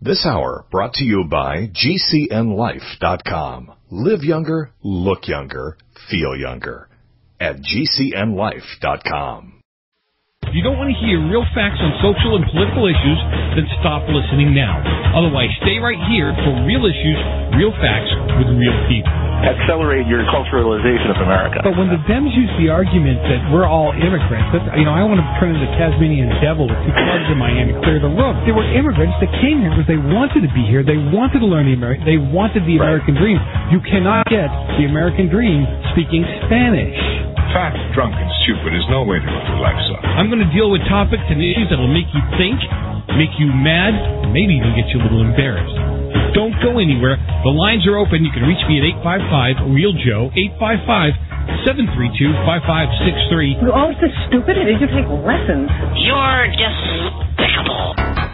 This hour brought to you by GCNLife.com. Live younger, look younger, feel younger at GCNLife.com. If you don't want to hear real facts on social and political issues, then stop listening now. Otherwise, stay right here for real issues, real facts with real people. Accelerate your culturalization of America. But when the Dems use the argument that we're all immigrants, I want to turn into the Tasmanian devil with two clubs in Miami, clear the room. There were immigrants that came here because they wanted to be here. They wanted to learn they wanted the American dream. You cannot get the American dream speaking Spanish. Fat, drunk, and stupid is no way to live your life, son. I'm going to deal with topics and issues that will make you think, make you mad, and maybe even get you a little embarrassed. Don't go anywhere. The lines are open. You can reach me at 855-REAL-JOE, 855-732-5563. You're always so stupid. Did you take lessons? You're despicable.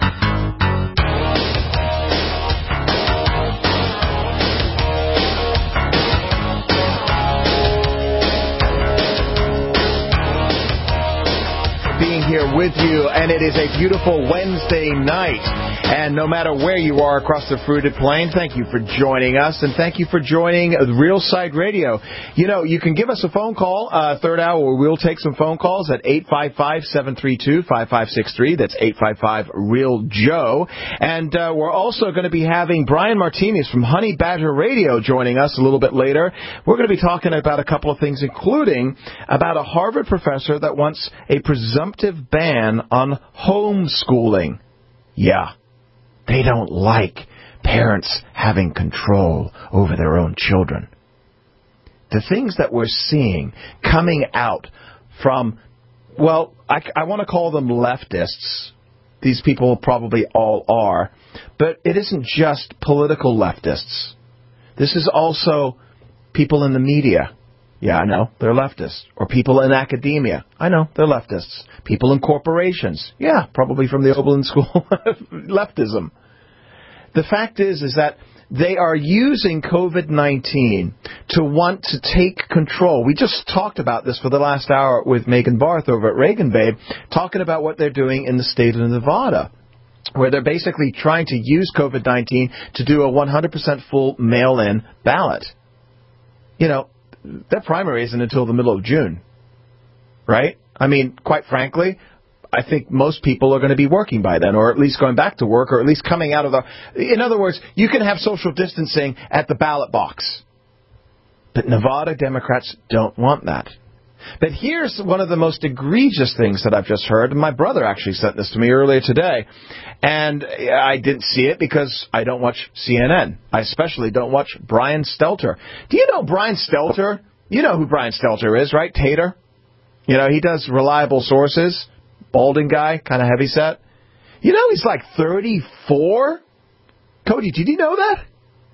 Being here with you, and it is a beautiful Wednesday night. And no matter where you are across the fruited plain, thank you for joining us, and thank you for joining Real Side Radio. You know, you can give us a phone call, third hour. We'll take some phone calls at 855-732-5563. That's 855-REAL-JOE. And we're also going to be having Brian Martinez from Honey Badger Radio joining us a little bit later. We're going to be talking about a couple of things, including about a Harvard professor that wants a presumptive ban on homeschooling. Yeah. They don't like parents having control over their own children. The things that we're seeing coming out from, well, I want to call them leftists. These people probably all are. But it isn't just political leftists. This is also people in the media. Yeah, I know, they're leftists. Or people in academia. I know, they're leftists. People in corporations. Yeah, probably from the Oberlin School of Leftism. The fact is that they are using COVID-19 to want to take control. We just talked about this for the last hour with Megan Barth over at Reagan Babe, talking about what they're doing in the state of Nevada, where they're basically trying to use COVID-19 to do a 100% full mail-in ballot. You know, that primary isn't until the middle of June, right? I mean, quite frankly, I think most people are going to be working by then, or at least going back to work, or at least coming out of the... In other words, you can have social distancing at the ballot box. But Nevada Democrats don't want that. But here's one of the most egregious things that I've just heard. And my brother actually sent this to me earlier today. And I didn't see it because I don't watch CNN. I especially don't watch Brian Stelter. Do you know Brian Stelter? You know who Brian Stelter is, right? Tater. You know, he does Reliable Sources. Balding guy, kind of heavy set. You know he's like 34? Cody, did you know that?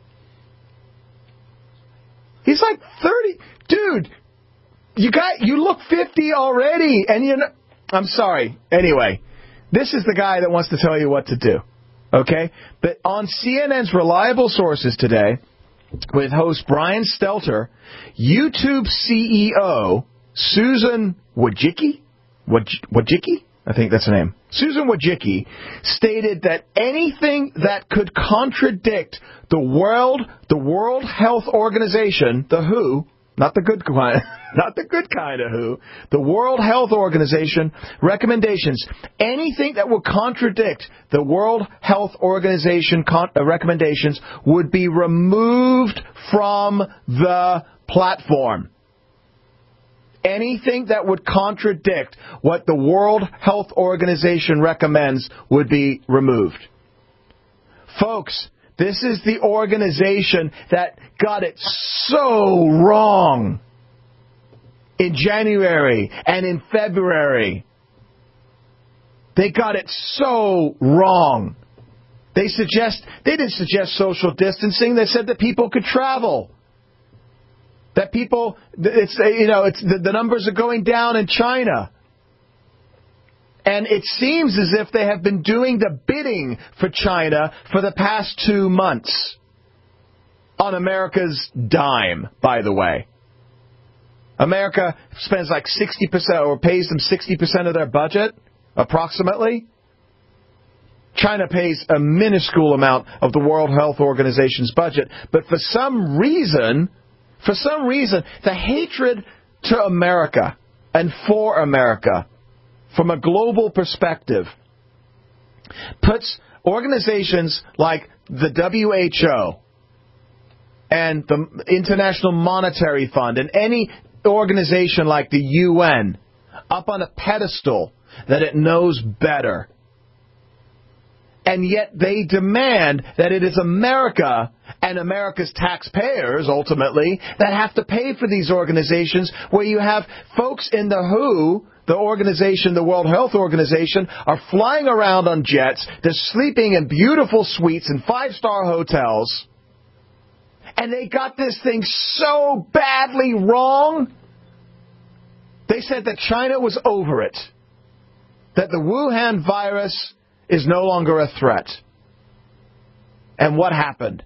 He's like 30. Dude, you look 50 already, and you know... I'm sorry. Anyway, this is the guy that wants to tell you what to do. Okay? But on CNN's Reliable Sources today, with host Brian Stelter, YouTube CEO Susan Wojcicki? Wojcicki? I think that's the name. Susan Wojcicki stated that anything that could contradict the World Health Organization, the WHO, not the good kind of WHO, the World Health Organization recommendations, anything that would contradict the World Health Organization recommendations would be removed from the platform. Anything that would contradict what the World Health Organization recommends would be removed. Folks, this is the organization that got it so wrong in January and in February. They got it so wrong. They didn't suggest social distancing. They said that people could travel. That people, the numbers are going down in China. And it seems as if they have been doing the bidding for China for the past 2 months. On America's dime, by the way. America spends like 60% or pays them 60% of their budget, approximately. China pays a minuscule amount of the World Health Organization's budget. But for some reason, the hatred to America and for America from a global perspective puts organizations like the WHO and the International Monetary Fund and any organization like the UN up on a pedestal that it knows better. And yet they demand that it is America and America's taxpayers, ultimately, that have to pay for these organizations, where you have folks in the WHO, the organization, the World Health Organization, are flying around on jets. They're sleeping in beautiful suites in 5-star hotels. And they got this thing so badly wrong. They said that China was over it. That the Wuhan virus is no longer a threat. And what happened?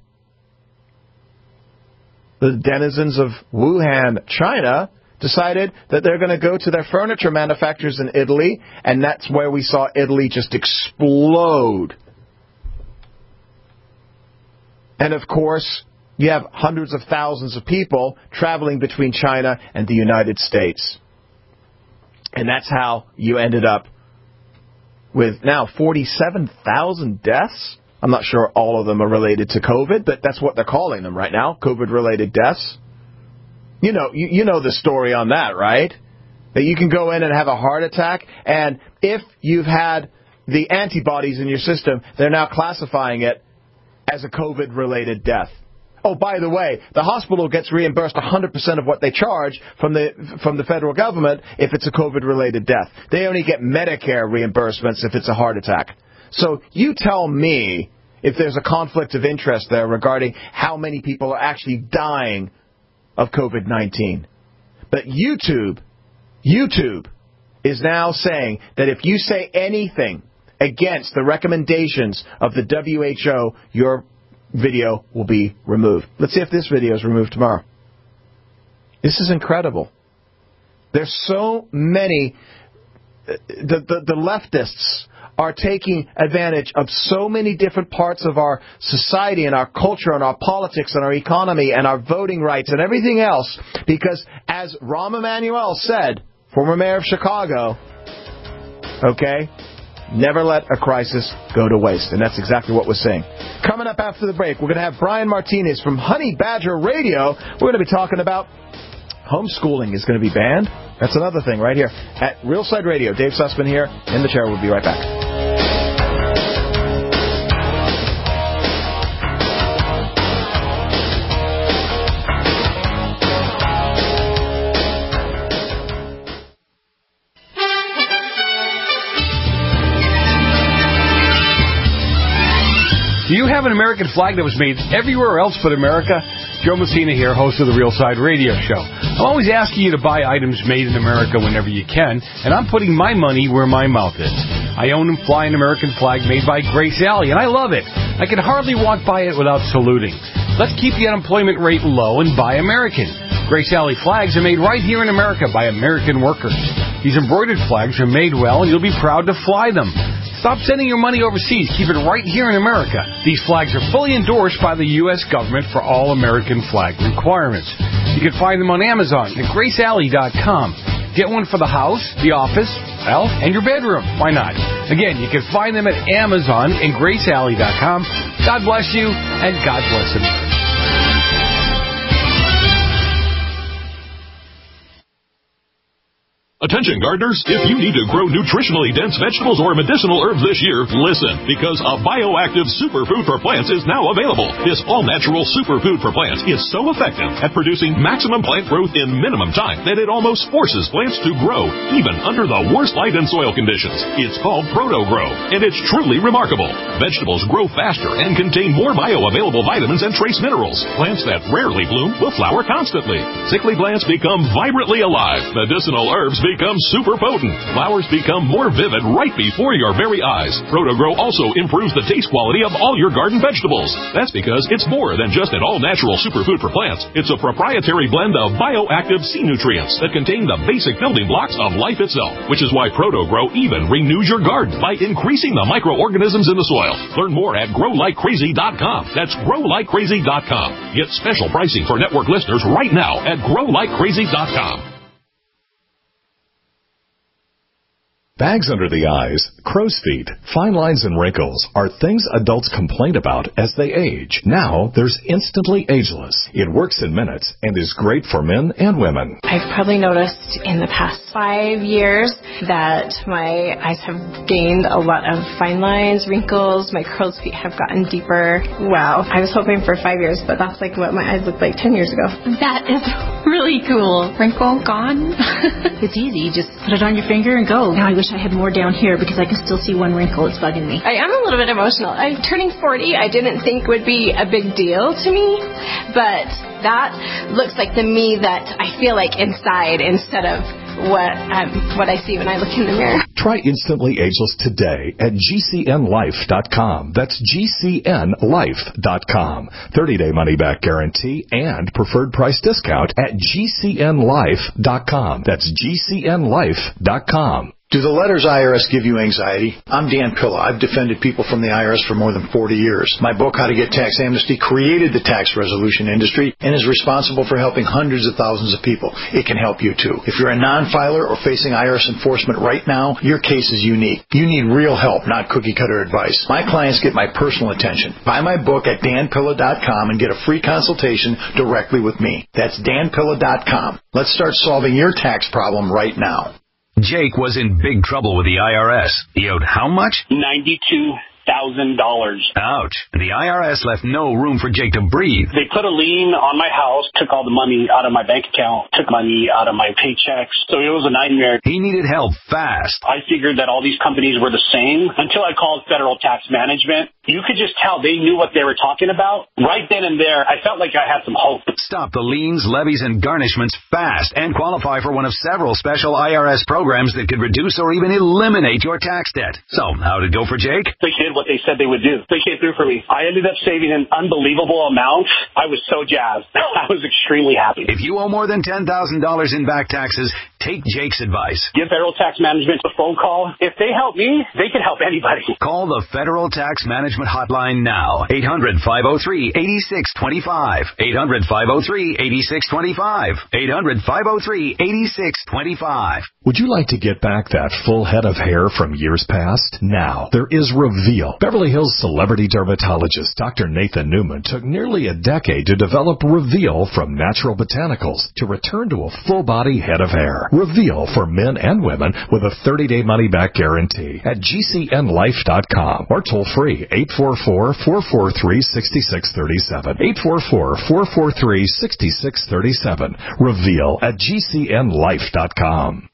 The denizens of Wuhan, China, decided that they're going to go to their furniture manufacturers in Italy, and that's where we saw Italy just explode. And of course, you have hundreds of thousands of people traveling between China and the United States. And that's how you ended up with now 47,000 deaths. I'm not sure all of them are related to COVID, but that's what they're calling them right now, COVID-related deaths. You know the story on that, right? That you can go in and have a heart attack, and if you've had the antibodies in your system, they're now classifying it as a COVID-related death. Oh, by the way, the hospital gets reimbursed 100% of what they charge from the federal government if it's a COVID-related death. They only get Medicare reimbursements if it's a heart attack. So you tell me if there's a conflict of interest there regarding how many people are actually dying of COVID-19. But YouTube is now saying that if you say anything against the recommendations of the WHO, your video will be removed. Let's see if this video is removed tomorrow. This is incredible. There's so many. The leftists are taking advantage of so many different parts of our society and our culture and our politics and our economy and our voting rights and everything else, because as Rahm Emanuel said, former mayor of Chicago, okay, never let a crisis go to waste. And that's exactly what we're saying. Coming up after the break, we're going to have Brian Martinez from Honey Badger Radio. We're going to be talking about homeschooling is going to be banned. That's another thing right here at Real Side Radio. Dave Sussman here in the chair. We'll be right back. Do you have an American flag that was made everywhere else but America? Joe Messina here, host of the Real Side Radio Show. I'm always asking you to buy items made in America whenever you can, and I'm putting my money where my mouth is. I own and fly an American flag made by Grace Alley, and I love it. I can hardly walk by it without saluting. Let's keep the unemployment rate low and buy American. Grace Alley flags are made right here in America by American workers. These embroidered flags are made well, and you'll be proud to fly them. Stop sending your money overseas. Keep it right here in America. These flags are fully endorsed by the U.S. government for all American flag requirements. You can find them on Amazon at GraceAlley.com. Get one for the house, the office, well, and your bedroom. Why not? Again, you can find them at Amazon and GraceAlley.com. God bless you, and God bless America. Attention gardeners, if you need to grow nutritionally dense vegetables or medicinal herbs this year, listen, because a bioactive superfood for plants is now available. This all-natural superfood for plants is so effective at producing maximum plant growth in minimum time that it almost forces plants to grow, even under the worst light and soil conditions. It's called ProtoGrow, and it's truly remarkable. Vegetables grow faster and contain more bioavailable vitamins and trace minerals. Plants that rarely bloom will flower constantly. Sickly plants become vibrantly alive. Medicinal herbs becomes super potent. Flowers become more vivid right before your very eyes. Proto-Grow also improves the taste quality of all your garden vegetables. That's because it's more than just an all-natural superfood for plants. It's a proprietary blend of bioactive sea nutrients that contain the basic building blocks of life itself, which is why Proto-Grow even renews your garden by increasing the microorganisms in the soil. Learn more at growlikecrazy.com. That's growlikecrazy.com. Get special pricing for network listeners right now at growlikecrazy.com. Bags under the eyes, crow's feet, fine lines and wrinkles are things adults complain about as they age. Now, there's Instantly Ageless. It works in minutes and is great for men and women. I've probably noticed in the past 5 years that my eyes have gained a lot of fine lines, wrinkles, my crow's feet have gotten deeper. Wow. I was hoping for 5 years, but that's like what my eyes looked like 10 years ago. That is really cool. Wrinkle gone. It's easy. Just put it on your finger and go. Now I wish I had more down here because I can still see one wrinkle. It's bugging me. I am a little bit emotional. I'm turning 40. I didn't think would be a big deal to me, but that looks like the me that I feel like inside instead of what I see when I look in the mirror. Try Instantly Ageless today at GCNLife.com. That's GCNLife.com. 30-day money-back guarantee and preferred price discount at GCNLife.com. That's GCNLife.com. Do the letters IRS give you anxiety? I'm Dan Pilla. I've defended people from the IRS for more than 40 years. My book, How to Get Tax Amnesty, created the tax resolution industry and is responsible for helping hundreds of thousands of people. It can help you, too. If you're a non-filer or facing IRS enforcement right now, your case is unique. You need real help, not cookie-cutter advice. My clients get my personal attention. Buy my book at danpilla.com and get a free consultation directly with me. That's danpilla.com. Let's start solving your tax problem right now. Jake was in big trouble with the IRS. He owed how much? $92,000. Ouch. The IRS left no room for Jake to breathe. They put a lien on my house, took all the money out of my bank account, took money out of my paychecks. So it was a nightmare. He needed help fast. I figured that all these companies were the same until I called Federal Tax Management. You could just tell they knew what they were talking about. Right then and there, I felt like I had some hope. Stop the liens, levies, and garnishments fast and qualify for one of several special IRS programs that could reduce or even eliminate your tax debt. So, how did it go for Jake? They did what they said they would do. They came through for me. I ended up saving an unbelievable amount. I was so jazzed. I was extremely happy. If you owe more than $10,000 in back taxes, take Jake's advice. Give Federal Tax Management a phone call. If they help me, they can help anybody. Call the Federal Tax Management Hotline now. 800-503-8625. 800-503-8625. 800-503-8625. Would you like to get back that full head of hair from years past? Now, there is Reveal. Beverly Hills celebrity dermatologist Dr. Nathan Newman took nearly a decade to develop Reveal from natural botanicals to return to a full-body head of hair. Reveal for men and women with a 30-day money-back guarantee at GCNLife.com or toll free 844-443-6637. 844-443-6637. Reveal at GCNLife.com.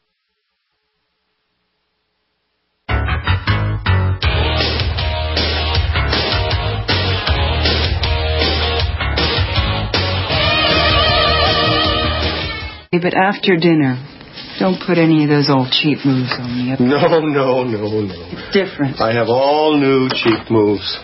But after dinner, don't put any of those old cheap moves on me. No. It's different. I have all new cheap moves.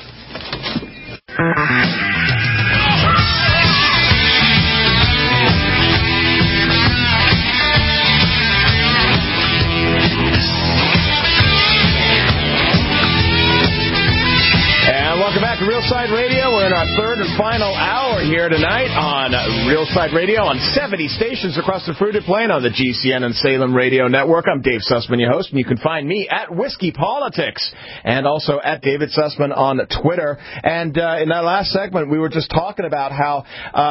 Welcome back to Real Side Radio. We're in our third and final hour here tonight on Real Side Radio on 70 stations across the Fruited Plain on the GCN and Salem Radio Network. I'm Dave Sussman, your host, and you can find me at Whiskey Politics and also at David Sussman on Twitter. And in that last segment, we were just talking about how,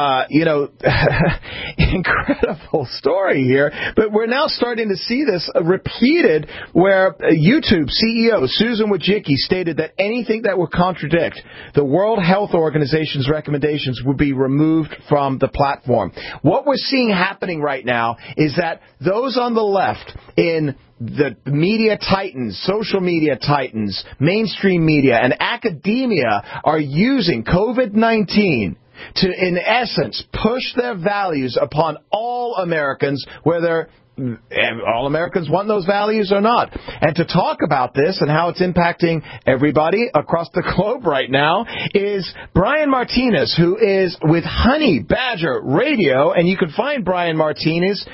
incredible story here, but we're now starting to see this repeated where YouTube CEO Susan Wojcicki stated that anything that would contradict the World Health Organization's recommendations would be removed from the platform. What we're seeing happening right now is that those on the left in the media titans, social media titans, mainstream media, and academia are using COVID-19 to, in essence, push their values upon all Americans, whether all Americans want those values or not. And to talk about this and how it's impacting everybody across the globe right now is Brian Martinez, who is with Honey Badger Radio. And you can find Brian Martinez.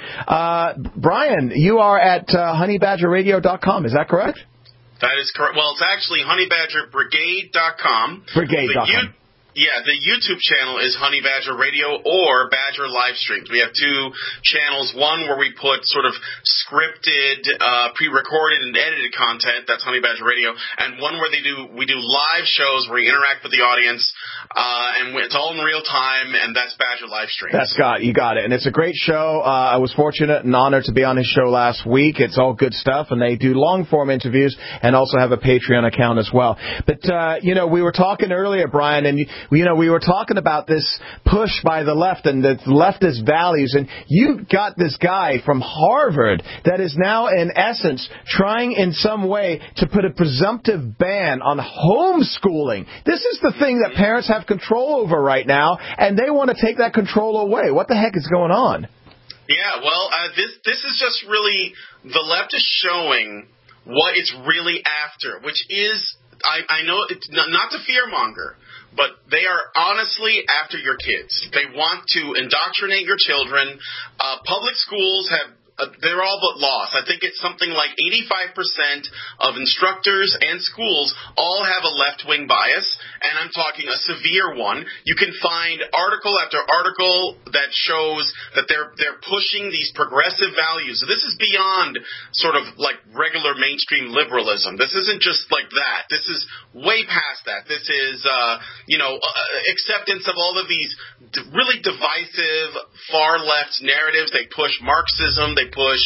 Brian, you are at honeybadgerradio.com. Is that correct? That is correct. Well, it's actually honeybadgerbrigade.com. Brigade.com. Yeah, the YouTube channel is Honey Badger Radio or Badger Live Streams. We have two channels, one where we put sort of scripted, pre-recorded and edited content, that's Honey Badger Radio, and one where we do live shows where we interact with the audience, and it's all in real time, and that's Badger Live Streams. You got it. And it's a great show. I was fortunate and honored to be on his show last week. It's all good stuff, and they do long-form interviews and also have a Patreon account as well. But, we were talking earlier, Brian, and we were talking about this push by the left and the leftist values, and you got this guy from Harvard that is now, in essence, trying in some way to put a presumptive ban on homeschooling. This is the thing that parents have control over right now, and they want to take that control away. What the heck is going on? Yeah, well, this is just really the left is showing what it's really after, which is, I know it's not to fearmonger, but they are honestly after your kids. They want to indoctrinate your children. Public schools they're all but lost. I think it's something like 85% of instructors and schools all have a left-wing bias, and I'm talking a severe one. You can find article after article that shows that they're pushing these progressive values. So this is beyond sort of like regular mainstream liberalism. This isn't just like that. This is way past that. This is, acceptance of all of these really divisive far-left narratives. They push Marxism. They push,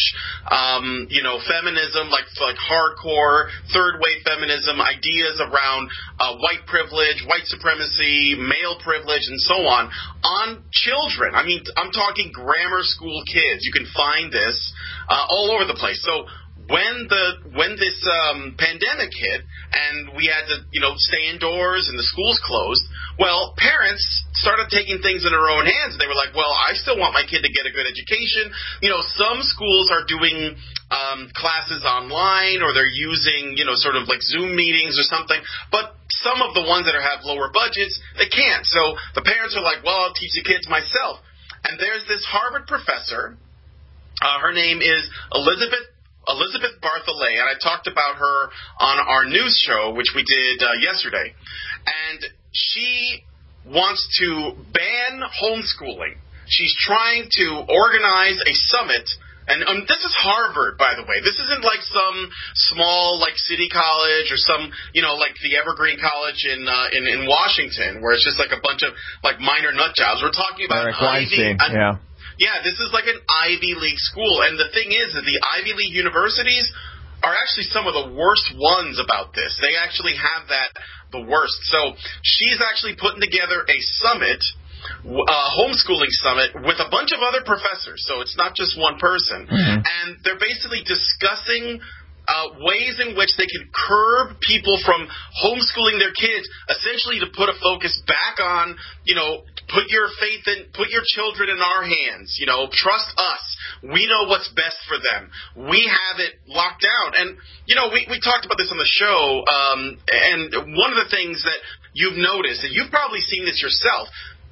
feminism, like hardcore third-wave feminism, ideas around white privilege, white supremacy, male privilege, and so on children. I mean, I'm talking grammar school kids. You can find this all over the place. So when this pandemic hit and we had to, stay indoors and the schools closed, well, parents started taking things in their own hands. They were like, well, I still want my kid to get a good education. Some schools are doing classes online, or they're using, sort of like Zoom meetings or something. But some of the ones that have lower budgets, they can't. So the parents are like, well, I'll teach the kids myself. And there's this Harvard professor. Her name is Elizabeth Bartholet, and I talked about her on our news show, which we did yesterday. And she wants to ban homeschooling. She's trying to organize a summit, and this is Harvard, by the way. This isn't like some small, city college or some, like the Evergreen College in Washington, where it's just like a bunch of minor nut jobs. We're talking about Eric Weinstein, yeah. Yeah, this is like an Ivy League school, and the thing is that the Ivy League universities are actually some of the worst ones about this. They actually have the worst. So she's actually putting together a summit, a homeschooling summit, with a bunch of other professors. So it's not just one person. Mm-hmm. And they're basically discussing ways in which they can curb people from homeschooling their kids, essentially to put a focus back on, put your children in our hands, trust us. We know what's best for them. We have it locked down. And, we talked about this on the show, and one of the things that you've noticed, and you've probably seen this yourself,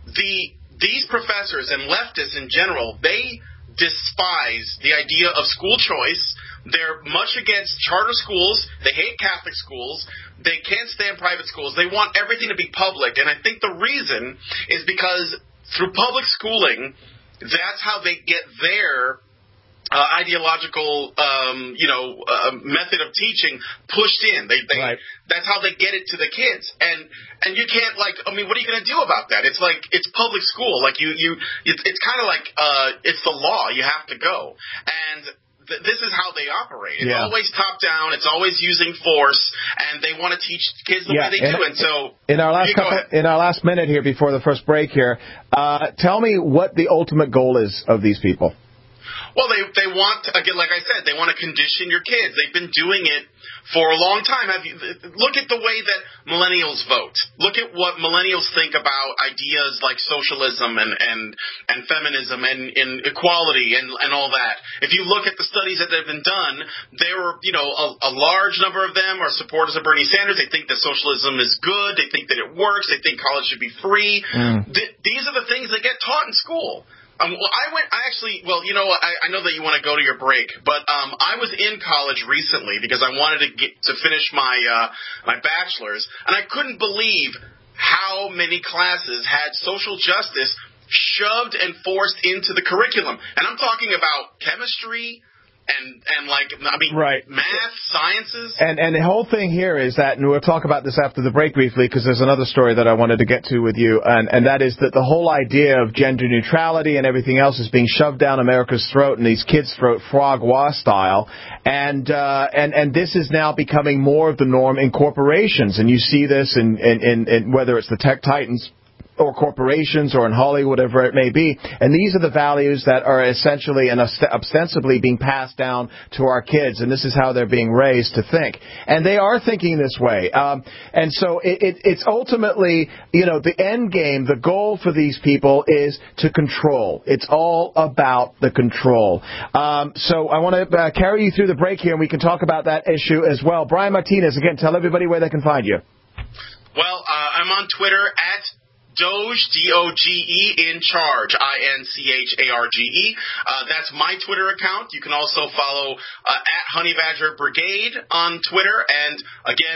these professors and leftists in general, they despise the idea of school choice. They're much against charter schools. They hate Catholic schools. They can't stand private schools. They want everything to be public. And I think the reason is because through public schooling, that's how they get their ideological, method of teaching pushed in. Right. That's how they get it to the kids. And you can't what are you going to do about that? It's like, it's public school. It's kind of like, it's the law. You have to go. And this is how they operate. It's always top down. It's always using force, and they want to teach kids the way they do. And so, in our last minute here before the first break here, tell me what the ultimate goal is of these people. Well, they want, again, like I said, they want to condition your kids. They've been doing it for a long time. Look at the way that millennials vote. Look at what millennials think about ideas like socialism and feminism and equality and all that. If you look at the studies that have been done, there are, a large number of them are supporters of Bernie Sanders. They think that socialism is good. They think that it works. They think college should be free. These are the things that get taught in school. I know that you want to go to your break, but I was in college recently because I wanted to finish my bachelor's, and I couldn't believe how many classes had social justice shoved and forced into the curriculum. And I'm talking about chemistry math, sciences. And the whole thing here is that, and we'll talk about this after the break briefly, because there's another story that I wanted to get to with you, and that is that the whole idea of gender neutrality and everything else is being shoved down America's throat and these kids' throat, frog wa style, and this is now becoming more of the norm in corporations, and you see this in whether it's the tech titans or corporations or in Hollywood, whatever it may be. And these are the values that are essentially and ostensibly being passed down to our kids. And this is how they're being raised to think. And they are thinking this way. And so it's ultimately, the end game, the goal for these people is to control. It's all about the control. So I want to carry you through the break here, and we can talk about that issue as well. Brian Martinez, again, tell everybody where they can find you. Well, I'm on Twitter at Doge, D-O-G-E, in charge, I-N-C-H-A-R-G-E. That's my Twitter account. You can also follow at Honey Badger Brigade on Twitter, and again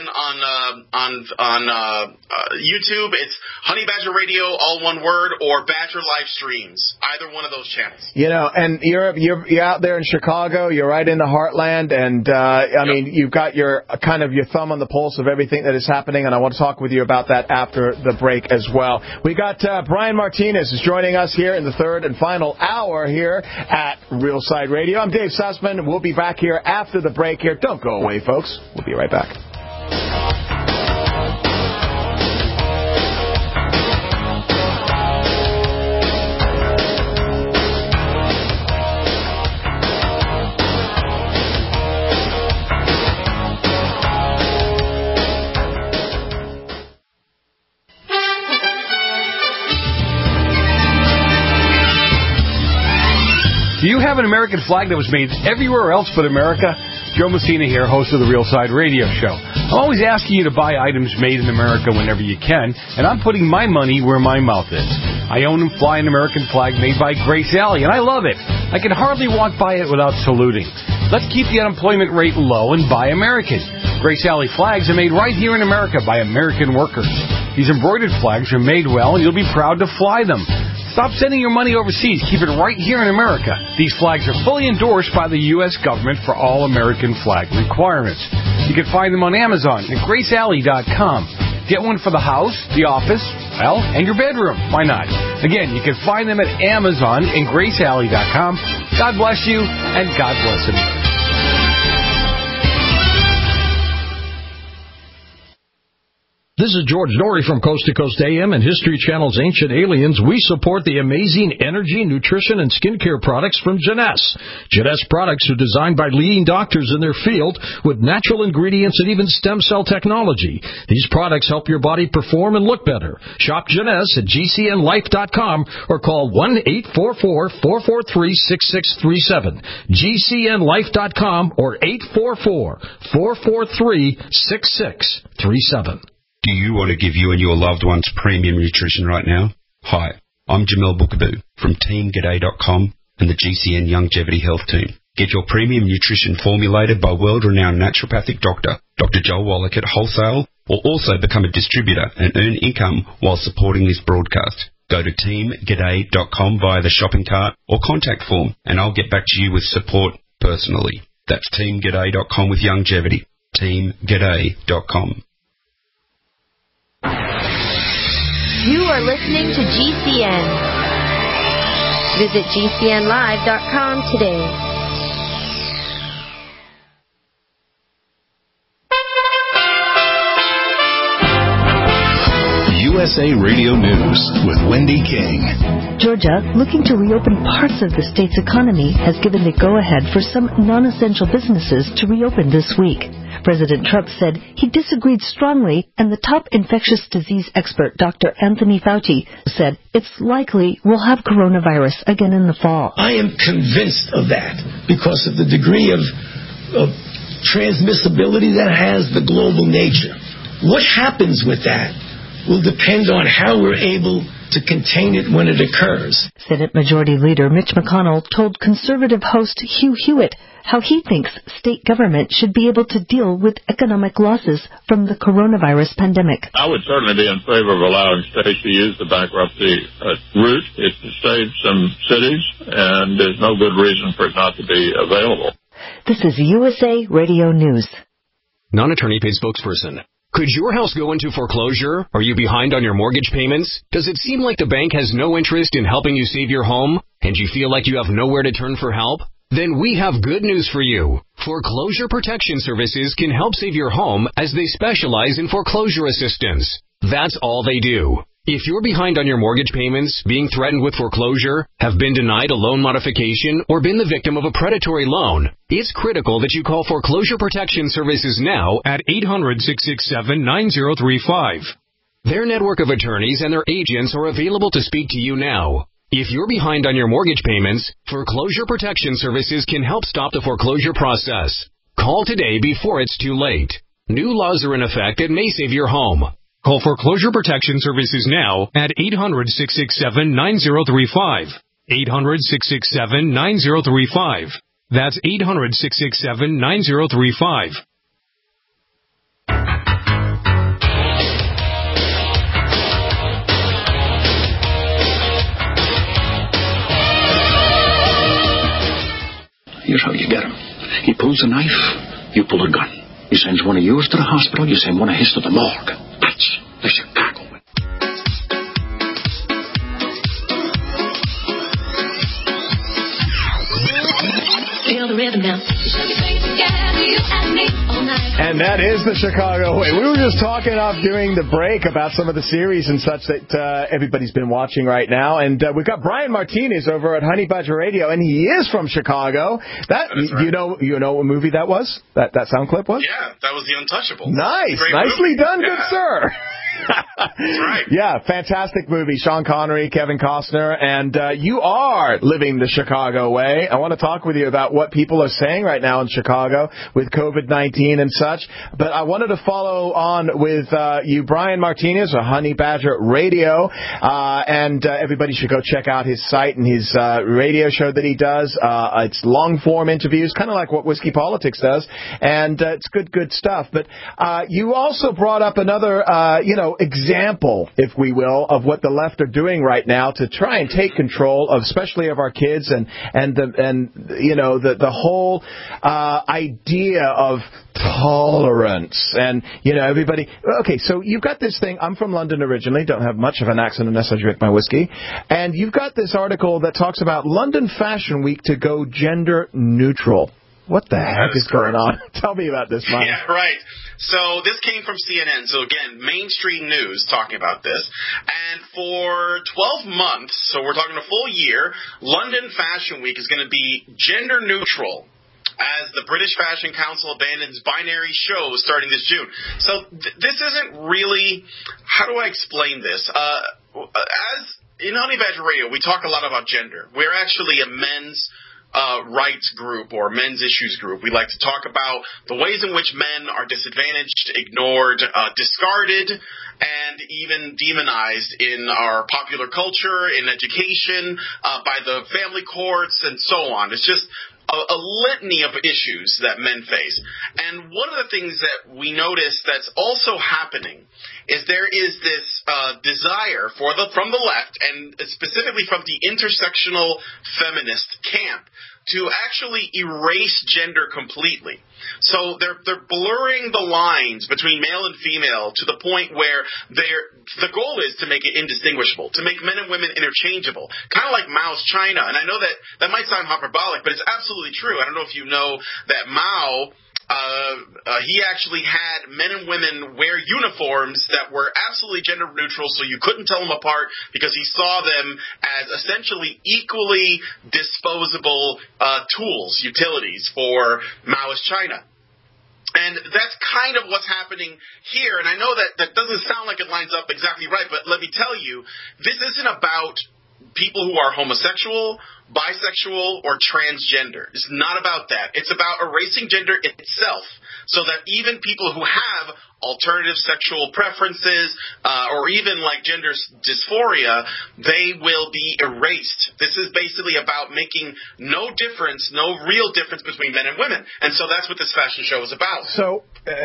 on YouTube, it's Honey Badger Radio, all one word, or Badger Live Streams. Either one of those channels. And you're out there in Chicago. You're right in the heartland, and I mean, you've got your thumb on the pulse of everything that is happening, and I want to talk with you about that after the break as well. We got Brian Martinez is joining us here in the third and final hour here at Real Side Radio. I'm Dave Sussman. We'll be back here after the break here. Don't go away, folks. We'll be right back. Do you have an American flag that was made everywhere else but America? Joe Messina here, host of the Real Side Radio Show. I'm always asking you to buy items made in America whenever you can, and I'm putting my money where my mouth is. I own and fly an American flag made by Grace Alley, and I love it. I can hardly walk by it without saluting. Let's keep the unemployment rate low and buy American. Grace Alley flags are made right here in America by American workers. These embroidered flags are made well, and you'll be proud to fly them. Stop sending your money overseas. Keep it right here in America. These flags are fully endorsed by the U.S. government for all American flag requirements. You can find them on Amazon at GraceAlley.com. Get one for the house, the office, and your bedroom. Why not? Again, you can find them at Amazon and GraceAlley.com. God bless you, and God bless America. This is George Norrie from Coast to Coast AM and History Channel's Ancient Aliens. We support the amazing energy, nutrition, and skincare products from Jeunesse. Jeunesse products are designed by leading doctors in their field with natural ingredients and even stem cell technology. These products help your body perform and look better. Shop Jeunesse at GCNlife.com or call 1-844-443-6637. GCNlife.com or 844-443-6637. Do you want to give you and your loved ones premium nutrition right now? Hi, I'm Jamel Bookaboo from TeamGaday.com and the GCN Longevity Health Team. Get your premium nutrition formulated by world-renowned naturopathic doctor, Dr. Joel Wallach at wholesale, or also become a distributor and earn income while supporting this broadcast. Go to TeamGaday.com via the shopping cart or contact form, and I'll get back to you with support personally. That's TeamGaday.com with longevity. TeamGaday.com. You are listening to GCN. Visit GCNlive.com today. U.S. USA Radio News with Wendy King. Georgia, looking to reopen parts of the state's economy, has given the go-ahead for some non-essential businesses to reopen this week. President Trump said he disagreed strongly, and the top infectious disease expert, Dr. Anthony Fauci, said it's likely we'll have coronavirus again in the fall. I am convinced of that because of the degree of transmissibility that has, the global nature. What happens with that will depend on how we're able to contain it when it occurs. Senate Majority Leader Mitch McConnell told conservative host Hugh Hewitt how he thinks state government should be able to deal with economic losses from the coronavirus pandemic. I would certainly be in favor of allowing states to use the bankruptcy route. It saves some cities, and there's no good reason for it not to be available. This is USA Radio News. Non-attorney paid spokesperson. Could your house go into foreclosure? Are you behind on your mortgage payments? Does it seem like the bank has no interest in helping you save your home? And you feel like you have nowhere to turn for help? Then we have good news for you. Foreclosure Protection Services can help save your home as they specialize in foreclosure assistance. That's all they do. If you're behind on your mortgage payments, being threatened with foreclosure, have been denied a loan modification, or been the victim of a predatory loan, it's critical that you call Foreclosure Protection Services now at 800-667-9035. Their network of attorneys and their agents are available to speak to you now. If you're behind on your mortgage payments, Foreclosure Protection Services can help stop the foreclosure process. Call today before it's too late. New laws are in effect that may save your home. Call Foreclosure Protection Services now at 800-667-9035. 800-667-9035. That's 800-667-9035. Here's how you get him. He pulls a knife, you pull a gun. He sends one of yours to the hospital, you send one of his to the morgue. That's the Chicago way. Feel the rhythm now. And that is the Chicago way. We were just talking off during the break about some of the series and such that everybody's been watching right now. And we've got Brian Martinez over at Honey Badger Radio, and he is from Chicago. That right. You know what movie that was? That sound clip was? Yeah, that was The Untouchables. Nice. Nicely movie. done, good sir. That's right. Yeah, fantastic movie. Sean Connery, Kevin Costner, and you are living the Chicago way. I want to talk with you about what people are saying right now in Chicago with COVID-19 and such. But I wanted to follow on with you, Brian Martinez of Honey Badger Radio, and everybody should go check out his site and his radio show that he does. It's long-form interviews, kind of like what Whiskey Politics does, and it's good stuff. But you also brought up another, example, if we will, of what the left are doing right now to try and take control of, especially of our kids and the whole idea of tolerance and everybody. Okay, so you've got this thing. I'm from London originally. Don't have much of an accent unless I drink my whiskey. And you've got this article that talks about London Fashion Week to go gender neutral. What the heck is going on? Tell me about this, Mike. Yeah, right. So this came from CNN. So again, mainstream news talking about this. And for 12 months, so we're talking a full year, London Fashion Week is going to be gender neutral as the British Fashion Council abandons binary shows starting this June. So this isn't really, how do I explain this? As in Honey Badger Radio, we talk a lot about gender. We're actually a men's rights group or men's issues group. We like to talk about the ways in which men are disadvantaged, ignored, discarded, and even demonized in our popular culture, in education, by the family courts, and so on. It's just a litany of issues that men face. And one of the things that we notice that's also happening is there is this desire from the left, and specifically from the intersectional feminist camp, to actually erase gender completely. So they're blurring the lines between male and female to the point where the goal is to make it indistinguishable, to make men and women interchangeable, kind of like Mao's China. And I know that might sound hyperbolic, but it's absolutely true. I don't know if you know that Mao he actually had men and women wear uniforms that were absolutely gender neutral, so you couldn't tell them apart because he saw them as essentially equally disposable tools, utilities for Maoist China. And that's kind of what's happening here. And I know that doesn't sound like it lines up exactly right, but let me tell you, this isn't about people who are homosexual, bisexual, or transgender. It's not about that. It's about erasing gender itself so that even people who have alternative sexual preferences or even like gender dysphoria, they will be erased. This is basically about making no real difference between men and women. And so that's what this fashion show is about. So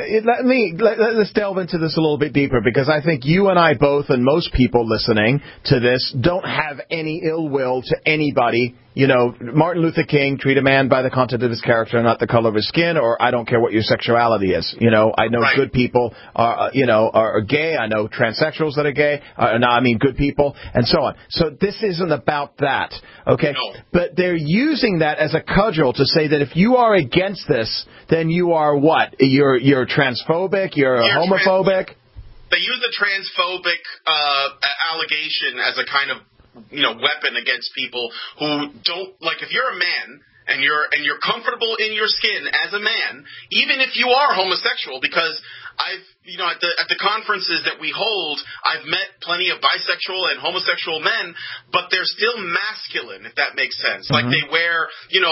let's delve into this a little bit deeper, because I think you and I both, and most people listening to this, don't have any ill will to anybody. You know, Martin Luther King, treat a man by the content of his character, not the color of his skin, or I don't care what your sexuality is. You know, I know good people are gay. I know transsexuals that are gay. Good people, and so on. So this isn't about that, okay? No. But they're using that as a cudgel to say that if you are against this, then you are what? You're transphobic, you're homophobic. They use the transphobic allegation as a kind of weapon against people who don't, like, if you're a man and you're comfortable in your skin as a man, even if you are homosexual, because I've at the conferences that we hold, I've met plenty of bisexual and homosexual men, but they're still masculine, if that makes sense. Mm-hmm. Like they wear,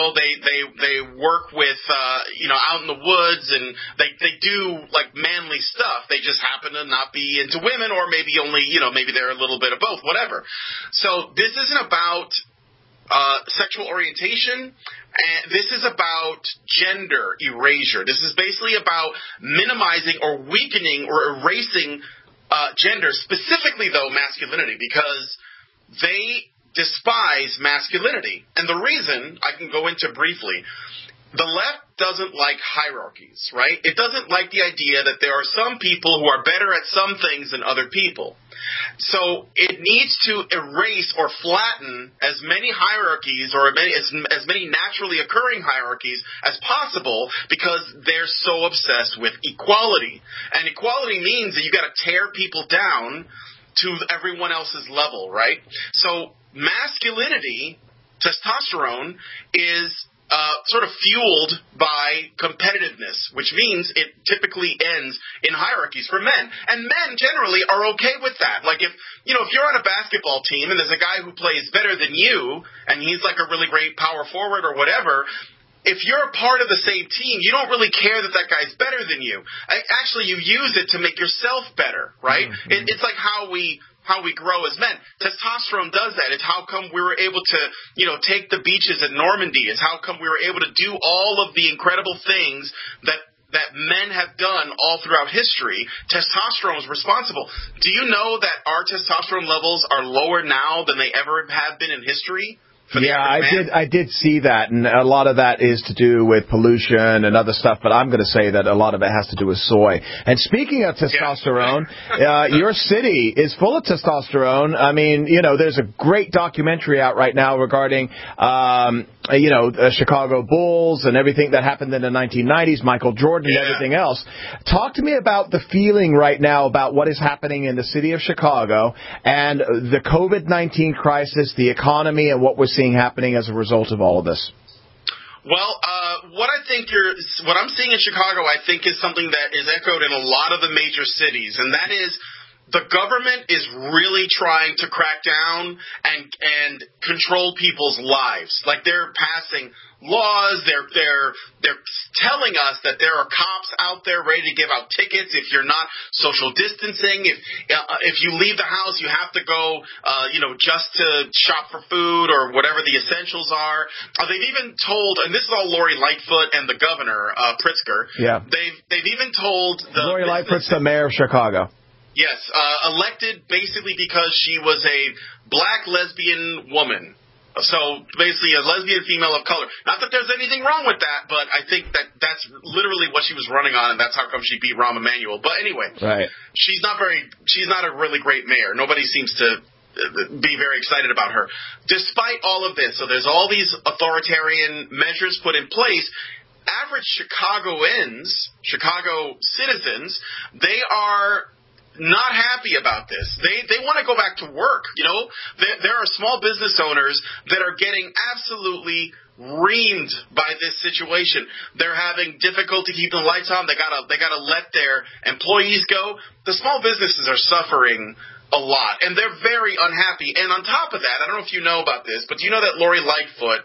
they work with out in the woods, and they do like manly stuff. They just happen to not be into women, or maybe only, maybe they're a little bit of both, whatever. So this isn't about sexual orientation, and this is about gender erasure. This is basically about minimizing or weakening or erasing gender, specifically, though, masculinity, because they despise masculinity. And the reason, I can go into briefly, the left doesn't like hierarchies, right? It doesn't like the idea that there are some people who are better at some things than other people. So it needs to erase or flatten as many hierarchies or as many naturally occurring hierarchies as possible, because they're so obsessed with equality. And equality means that you got to tear people down to everyone else's level, right? So masculinity, testosterone, is sort of fueled by competitiveness, which means it typically ends in hierarchies for men. And men generally are okay with that. Like if you're on a basketball team and there's a guy who plays better than you and he's like a really great power forward or whatever, if you're a part of the same team, you don't really care that guy's better than you. Actually, you use it to make yourself better, right? Mm-hmm. It's like how we grow as men. Testosterone does that. It's how come we were able to, take the beaches at Normandy. It's how come we were able to do all of the incredible things that men have done all throughout history. Testosterone is responsible. Do you know that our testosterone levels are lower now than they ever have been in history? Yeah, I did see that, and a lot of that is to do with pollution and other stuff, but I'm going to say that a lot of it has to do with soy. And speaking of testosterone, your city is full of testosterone. I mean, there's a great documentary out right now regarding, Chicago Bulls and everything that happened in the 1990s, Michael Jordan and everything else. Talk to me about the feeling right now about what is happening in the city of Chicago and the COVID-19 crisis, the economy, and what we're seeing happening as a result of all of this. Well, what I'm seeing in Chicago, I think, is something that is echoed in a lot of the major cities, and that is the government is really trying to crack down and control people's lives. Like they're passing laws, they're telling us that there are cops out there ready to give out tickets if you're not social distancing. If you leave the house, you have to go, just to shop for food or whatever the essentials are. They've even told, and this is all Lori Lightfoot and the governor, Pritzker. Yeah. They've even told Lori Lightfoot's the mayor of Chicago. Yes, elected basically because she was a black lesbian woman. So basically a lesbian female of color. Not that there's anything wrong with that, but I think that's literally what she was running on, and that's how come she beat Rahm Emanuel. But anyway, right. She's not a really great mayor. Nobody seems to be very excited about her. Despite all of this, so there's all these authoritarian measures put in place. average Chicago citizens, they are not happy about this. They want to go back to work. There are small business owners that are getting absolutely reamed by this situation. They're having difficulty keeping the lights on. They gotta let their employees go. The small businesses are suffering a lot, and they're very unhappy. And on top of that, I don't know if you know about this, but do you know that Lori Lightfoot,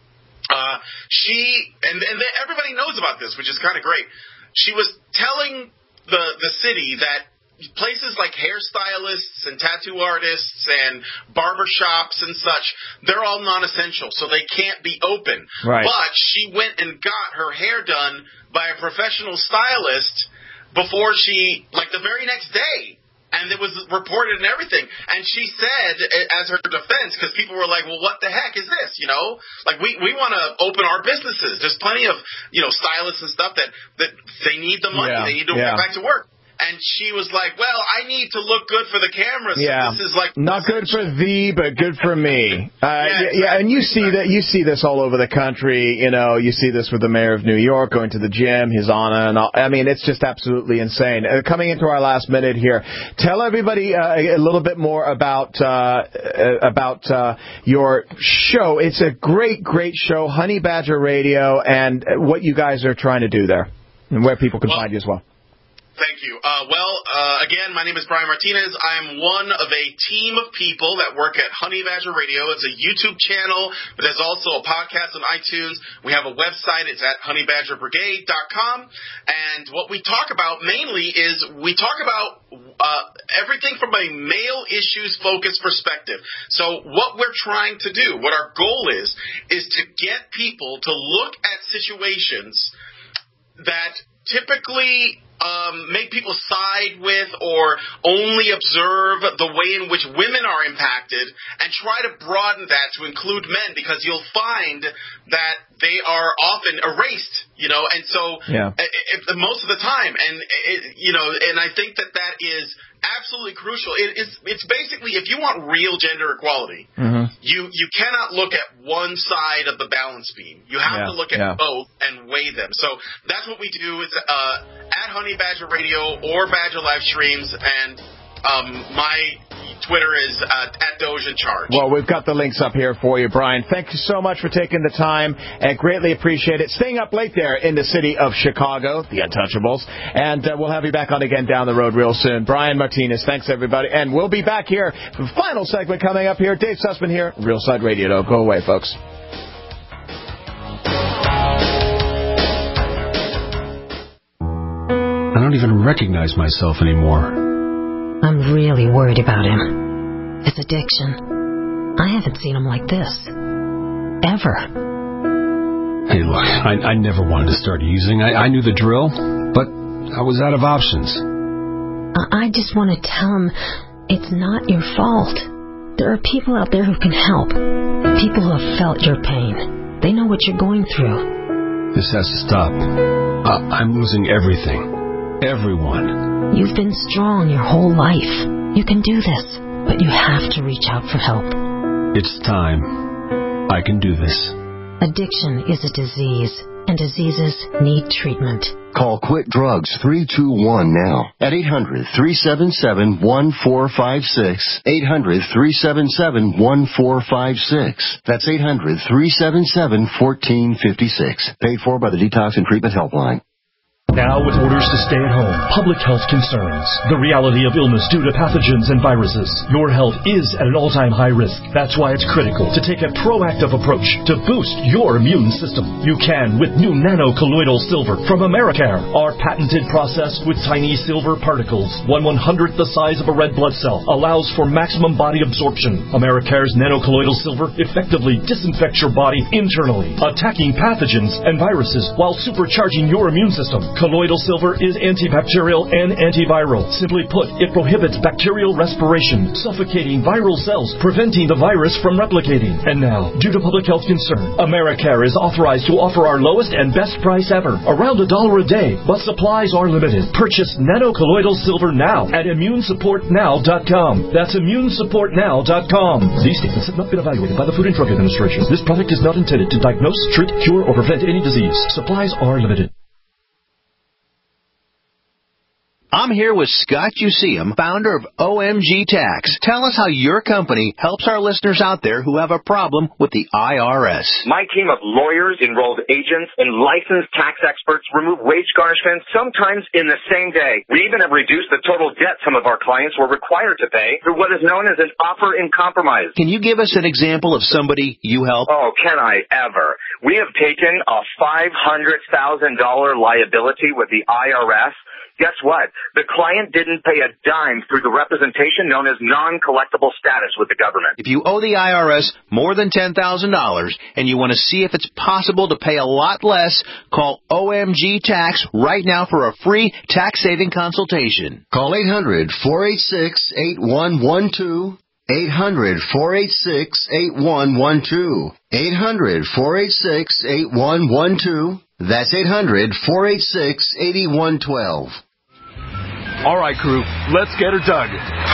everybody knows about this, which is kind of great. She was telling the city that places like hairstylists and tattoo artists and barbershops and such, they're all non-essential, so they can't be open. Right. But she went and got her hair done by a professional stylist before the very next day. And it was reported and everything. And she said, as her defense, because people were like, well, what the heck is this? We want to open our businesses. There's plenty of, stylists and stuff that they need the money. Yeah. They need to get back to work. And she was like, well, I need to look good for the cameras. Yeah. So this is like not good for thee, but good for me. Exactly. And you see this all over the country. You see this with the mayor of New York going to the gym, his Anna, and all. I mean, it's just absolutely insane. Coming into our last minute here, tell everybody a little bit more about your show. It's a great show, Honey Badger Radio, and what you guys are trying to do there, and where people can find you as well. Thank you. Again, my name is Brian Martinez. I am one of a team of people that work at Honey Badger Radio. It's a YouTube channel, but there's also a podcast on iTunes. We have a website. It's at honeybadgerbrigade.com. And what we talk about mainly is we talk about everything from a male issues-focused perspective. So what we're trying to do, what our goal is to get people to look at situations that typically make people side with or only observe the way in which women are impacted and try to broaden that to include men, because you'll find that they are often erased, and so most of the time. And I think that is absolutely crucial. It's basically, if you want real gender equality, you cannot look at one side of the balance beam. You have to look at both and weigh them. So that's what we do. It's at Honey Badger Radio or Badger Live Streams, and my Twitter is at Doge in Charge. Well, we've got the links up here for you, Brian. Thank you so much for taking the time, and greatly appreciate it. Staying up late there in the city of Chicago, the Untouchables, and we'll have you back on again down the road real soon. Brian Martinez, thanks, everybody. And we'll be back here for the final segment coming up here. Dave Sussman here, Real Side Radio. Don't go away, folks. I don't even recognize myself anymore. I'm really worried about him. His addiction. I haven't seen him like this. Ever. Hey, look, I never wanted to start using. I knew the drill, but I was out of options. I just want to tell him it's not your fault. There are people out there who can help. People who have felt your pain. They know what you're going through. This has to stop. I'm losing everything. Everyone. You've been strong your whole life. You can do this, but you have to reach out for help. It's time. I can do this. Addiction is a disease, and diseases need treatment. Call Quit Drugs 321 now at 800-377-1456. 800-377-1456. That's 800-377-1456. Paid for by the Detox and Treatment Helpline. Now, with orders to stay at home, public health concerns, the reality of illness due to pathogens and viruses, your health is at an all-time high risk. That's why it's critical to take a proactive approach to boost your immune system. You can with new nano-colloidal silver from Americare. Our patented process with tiny silver particles, 1/100th the size of a red blood cell, allows for maximum body absorption. Americare's nano-colloidal silver effectively disinfects your body internally, attacking pathogens and viruses while supercharging your immune system. Colloidal silver is antibacterial and antiviral. Simply put, it prohibits bacterial respiration, suffocating viral cells, preventing the virus from replicating. And now, due to public health concern, Americare is authorized to offer our lowest and best price ever, around $1 a day, but supplies are limited. Purchase nanocolloidal silver now at immunesupportnow.com. That's immunesupportnow.com. These statements have not been evaluated by the Food and Drug Administration. This product is not intended to diagnose, treat, cure, or prevent any disease. Supplies are limited. I'm here with Scott Useum, founder of OMG Tax. Tell us how your company helps our listeners out there who have a problem with the IRS. My team of lawyers, enrolled agents, and licensed tax experts remove wage garnishments sometimes in the same day. We even have reduced the total debt some of our clients were required to pay through what is known as an offer in compromise. Can you give us an example of somebody you help? Oh, can I ever? We have taken a $500,000 liability with the IRS. Guess what? The client didn't pay a dime through the representation known as non-collectible status with the government. If you owe the IRS more than $10,000 and you want to see if it's possible to pay a lot less, call OMG Tax right now for a free tax-saving consultation. Call 800-486-8112. 800-486-8112. 800-486-8112. That's 800-486-8112. All right, crew, let's get her dug.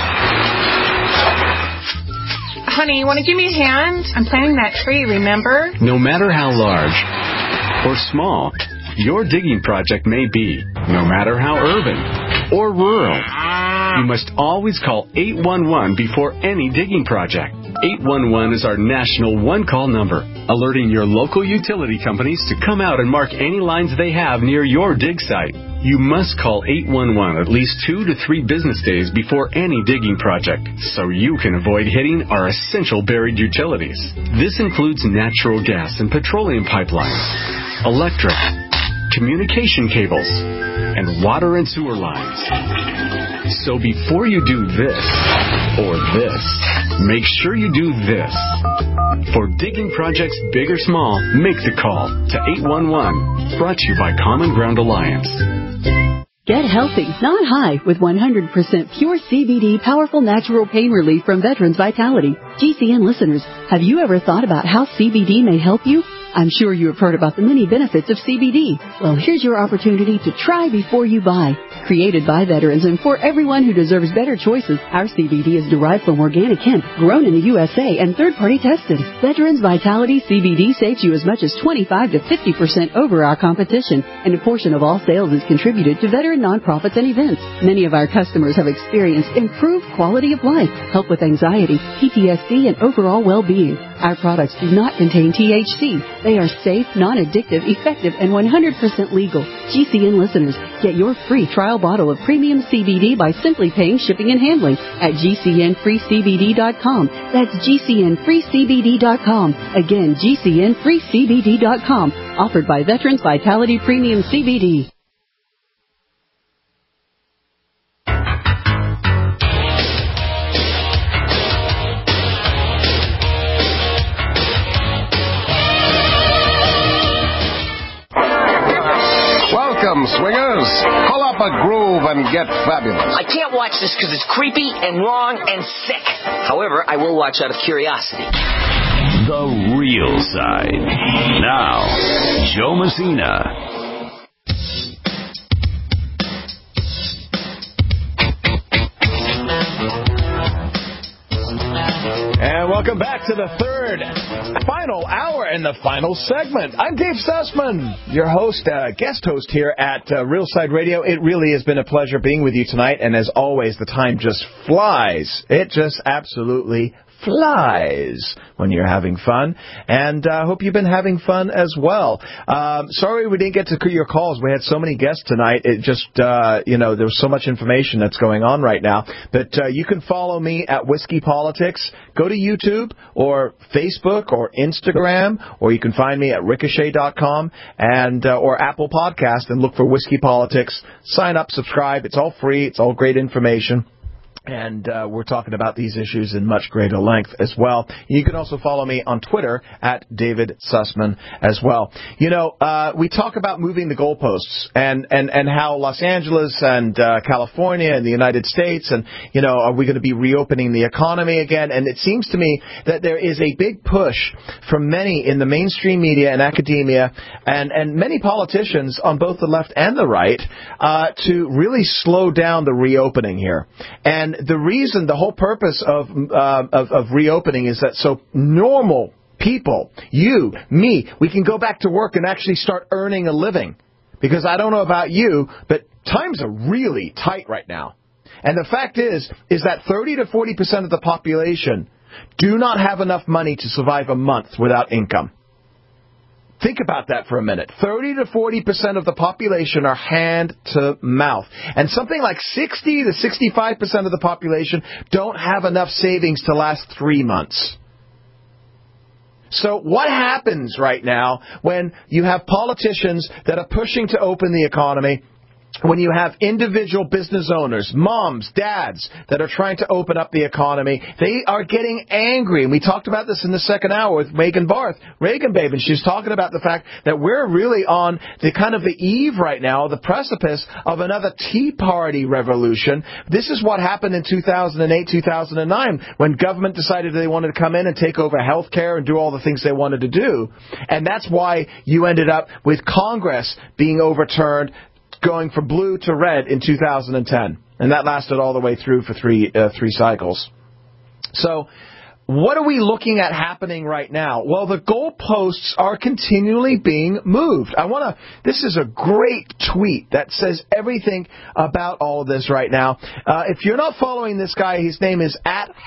Honey, you want to give me a hand? I'm planting that tree, remember? No matter how large or small your digging project may be, no matter how urban or rural, you must always call 811 before any digging project. 811 is our national one-call number, alerting your local utility companies to come out and mark any lines they have near your dig site. You must call 811 at least 2 to 3 business days before any digging project, so you can avoid hitting our essential buried utilities. This includes natural gas and petroleum pipelines, electric, communication cables, and water and sewer lines. So before you do this or this, make sure you do this. For digging projects big or small, make the call to 811. Brought to you by Common Ground Alliance. Get healthy, not high, with 100% pure CBD powerful natural pain relief from Veterans Vitality. GCN listeners, have you ever thought about how CBD may help you? I'm sure you have heard about the many benefits of CBD. Well, here's your opportunity to try before you buy. Created by veterans and for everyone who deserves better choices, our CBD is derived from organic hemp, grown in the USA, and third-party tested. Veterans Vitality CBD saves you as much as 25 to 50% over our competition, and a portion of all sales is contributed to veteran nonprofits and events. Many of our customers have experienced improved quality of life, help with anxiety, PTSD, and overall well-being. Our products do not contain THC. They are safe, non-addictive, effective, and 100% legal. GCN listeners, get your free trial bottle of premium CBD by simply paying shipping and handling at GCNFreeCBD.com. That's GCNFreeCBD.com. Again, GCNFreeCBD.com. Offered by Veterans Vitality Premium CBD. Welcome, swingers. Pull up a groove and get fabulous. I can't watch this because it's creepy and wrong and sick. However, I will watch out of curiosity. The Real Side. Now, Joe Messina. And welcome back to the third, final hour and the final segment. I'm Dave Sussman, your host, guest host here at Real Side Radio. It really has been a pleasure being with you tonight, and as always, the time just flies. It just absolutely flies when you're having fun, and I hope you've been having fun as well. Sorry we didn't get to your calls. We had so many guests tonight. It just, there was so much information that's going on right now. But you can follow me at Whiskey Politics. Go to YouTube or Facebook or Instagram, or you can find me at Ricochet.com and or Apple Podcast and look for Whiskey Politics. Sign up, subscribe. It's all free. It's all great information. And we're talking about these issues in much greater length as well. You can also follow me on Twitter at David Sussman as well. You know, we talk about moving the goalposts and how Los Angeles and California and the United States and, you know, are we going to be reopening the economy again? And it seems to me that there is a big push from many in the mainstream media and academia and many politicians on both the left and the right to really slow down the reopening here. And the reason, the whole purpose of reopening is that so normal people, you, me, we can go back to work and actually start earning a living. Because I don't know about you, but times are really tight right now. And the fact is that 30 to 40% of the population do not have enough money to survive a month without income. Think about that for a minute. 30 to 40% of the population are hand to mouth. And something like 60 to 65% of the population don't have enough savings to last 3 months. So what happens right now when you have politicians that are pushing to open the economy, when you have individual business owners, moms, dads, that are trying to open up the economy, they are getting angry. And we talked about this in the second hour with Megan Barth, Reagan Babe, and she's talking about the fact that we're really on the kind of the eve right now, the precipice of another Tea Party revolution. This is what happened in 2008, 2009, when government decided they wanted to come in and take over health care and do all the things they wanted to do. And that's why you ended up with Congress being overturned, going from blue to red in 2010. And that lasted all the way through for three cycles. So what are we looking at happening right now? Well, the goalposts are continually being moved. This is a great tweet that says everything about all of this right now. If you're not following this guy, his name is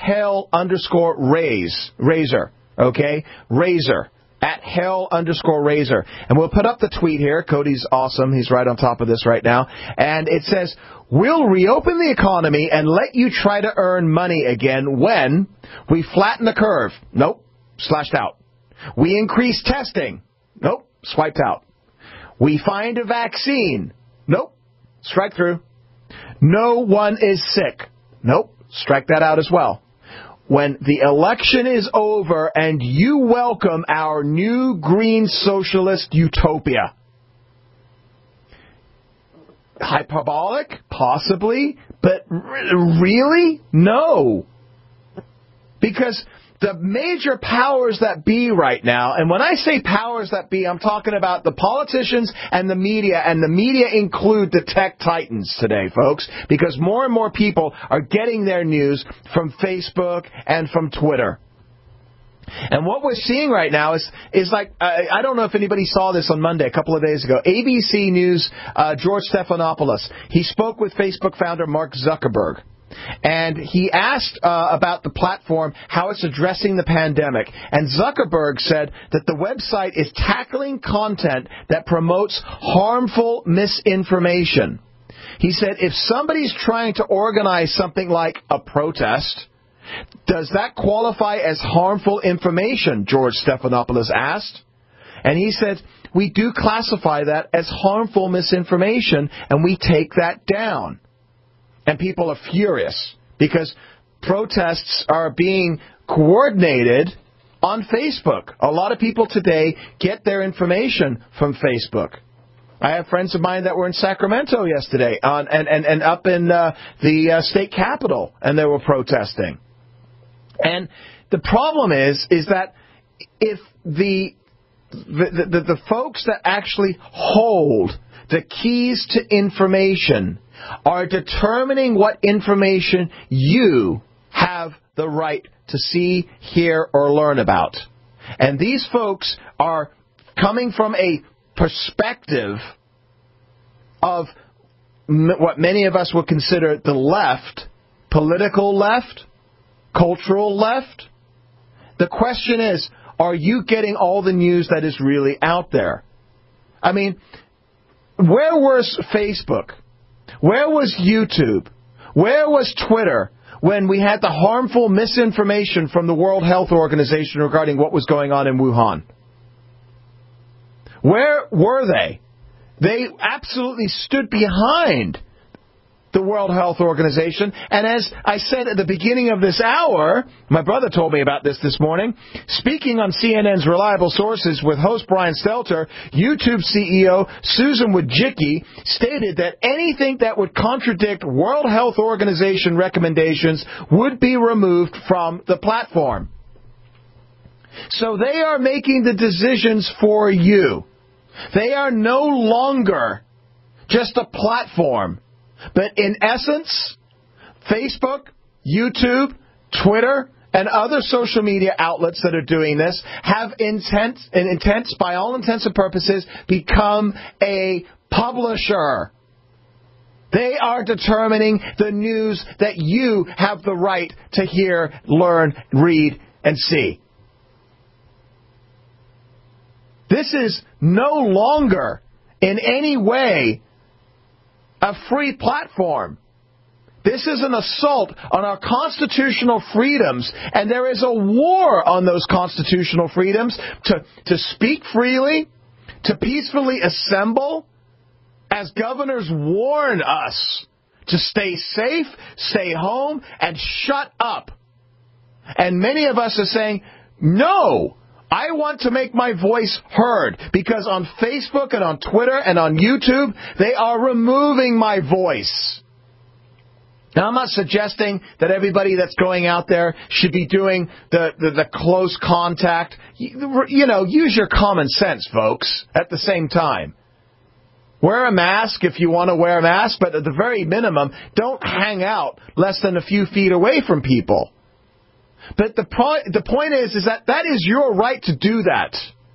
@hell_razor. Okay? Razor. @hell_razor. And we'll put up the tweet here. Cody's awesome. He's right on top of this right now. And it says, we'll reopen the economy and let you try to earn money again when we flatten the curve. Nope. Slashed out. We increase testing. Nope. Swiped out. We find a vaccine. Nope. Strike through. No one is sick. Nope. Strike that out as well. When the election is over and you welcome our new green socialist utopia. Hyperbolic? Possibly. But really? No. Because the major powers that be right now, and when I say powers that be, I'm talking about the politicians and the media include the tech titans today, folks, because more and more people are getting their news from Facebook and from Twitter. And what we're seeing right now is like, I don't know if anybody saw this on Monday, a couple of days ago. ABC News, George Stephanopoulos, he spoke with Facebook founder Mark Zuckerberg. And he asked about the platform, how it's addressing the pandemic. And Zuckerberg said that the website is tackling content that promotes harmful misinformation. He said if somebody's trying to organize something like a protest, does that qualify as harmful information, George Stephanopoulos asked. And he said, we do classify that as harmful misinformation, and we take that down. And people are furious because protests are being coordinated on Facebook. A lot of people today get their information from Facebook. I have friends of mine that were in Sacramento yesterday and up in the state capitol, and they were protesting. And the problem is that if the folks that actually hold the keys to information are determining what information you have the right to see, hear, or learn about. And these folks are coming from a perspective of what many of us would consider the left, political left, cultural left. The question is, are you getting all the news that is really out there? I mean, where was Facebook? Where was YouTube? Where was Twitter when we had the harmful misinformation from the World Health Organization regarding what was going on in Wuhan? Where were they? They absolutely stood behind the World Health Organization. And as I said at the beginning of this hour, my brother told me about this morning, speaking on CNN's Reliable Sources with host Brian Stelter, YouTube CEO Susan Wojcicki stated that anything that would contradict World Health Organization recommendations would be removed from the platform. So they are making the decisions for you. They are no longer just a platform. But in essence, Facebook, YouTube, Twitter, and other social media outlets that are doing this have intent, by all intents and purposes, become a publisher. They are determining the news that you have the right to hear, learn, read, and see. This is no longer in any way a free platform. This is an assault on our constitutional freedoms, and there is a war on those constitutional freedoms to speak freely, to peacefully assemble, as governors warn us to stay safe, stay home, and shut up. And many of us are saying, no, I want to make my voice heard, because on Facebook and on Twitter and on YouTube, they are removing my voice. Now, I'm not suggesting that everybody that's going out there should be doing the close contact. You know, use your common sense, folks, at the same time. Wear a mask if you want to wear a mask, but at the very minimum, don't hang out less than a few feet away from people. But the point is that is your right to do that.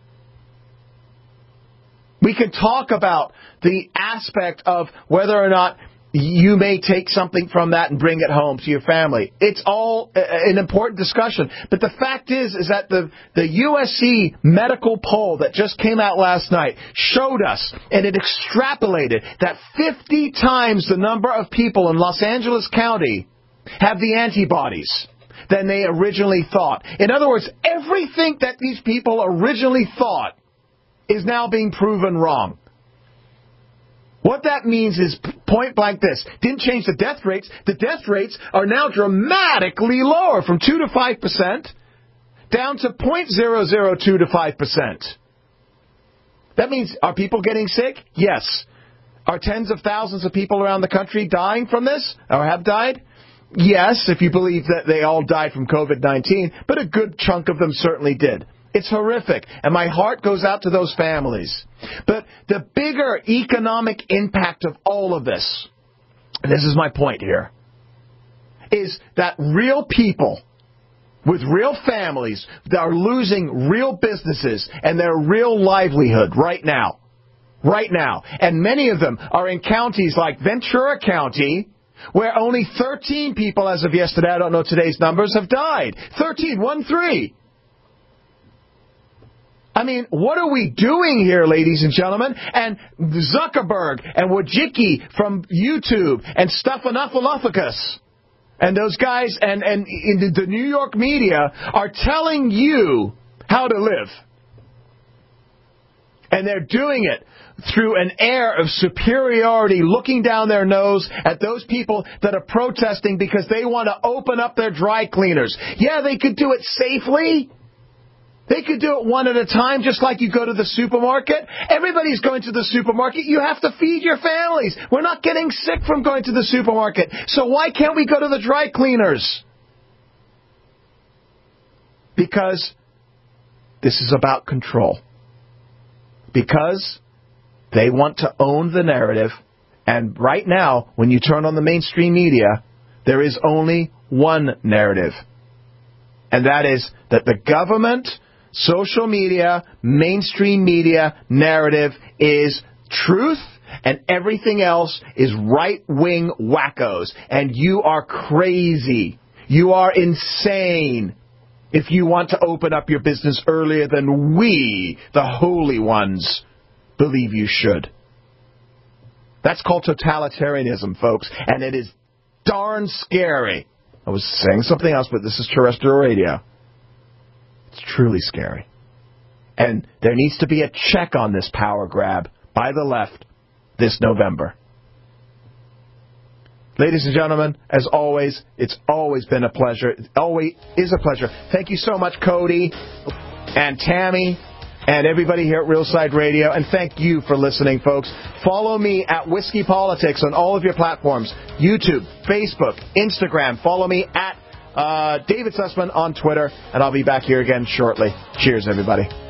We can talk about the aspect of whether or not you may take something from that and bring it home to your family. It's all an important discussion. But the fact is that the USC medical poll that just came out last night showed us, and it extrapolated, that 50 times the number of people in Los Angeles County have the antibodies than they originally thought. In other words, everything that these people originally thought is now being proven wrong. What that means is point blank this. Didn't change the death rates. The death rates are now dramatically lower, from 2 to 5% down to 0.002 to 5%. That means, are people getting sick? Yes. Are tens of thousands of people around the country dying from this, or have died? Yes, if you believe that they all died from COVID-19, but a good chunk of them certainly did. It's horrific, and my heart goes out to those families. But the bigger economic impact of all of this, and this is my point here, is that real people with real families that are losing real businesses and their real livelihood right now. Right now. And many of them are in counties like Ventura County, where only 13 people as of yesterday, I don't know today's numbers, have died. 13, 1-3. I mean, what are we doing here, ladies and gentlemen? And Zuckerberg and Wojcicki from YouTube and Stephanopoulos and those guys and in the New York media are telling you how to live. And they're doing it through an air of superiority, looking down their nose at those people that are protesting because they want to open up their dry cleaners. Yeah, they could do it safely. They could do it one at a time, just like you go to the supermarket. Everybody's going to the supermarket. You have to feed your families. We're not getting sick from going to the supermarket. So why can't we go to the dry cleaners? Because this is about control. Because they want to own the narrative. And right now, when you turn on the mainstream media, there is only one narrative. And that is that the government, social media, mainstream media narrative is truth, and everything else is right-wing wackos. And you are crazy. You are insane if you want to open up your business earlier than we, the holy ones, believe you should. That's called totalitarianism, folks, and it is darn scary. I was saying something else, but this is terrestrial radio. It's truly scary. And there needs to be a check on this power grab by the left this November. Ladies and gentlemen, as always, it's always been a pleasure. It always is a pleasure. Thank you so much, Cody and Tammy and everybody here at Real Side Radio. And thank you for listening, folks. Follow me at Whiskey Politics on all of your platforms. YouTube, Facebook, Instagram. Follow me at David Sussman on Twitter. And I'll be back here again shortly. Cheers, everybody.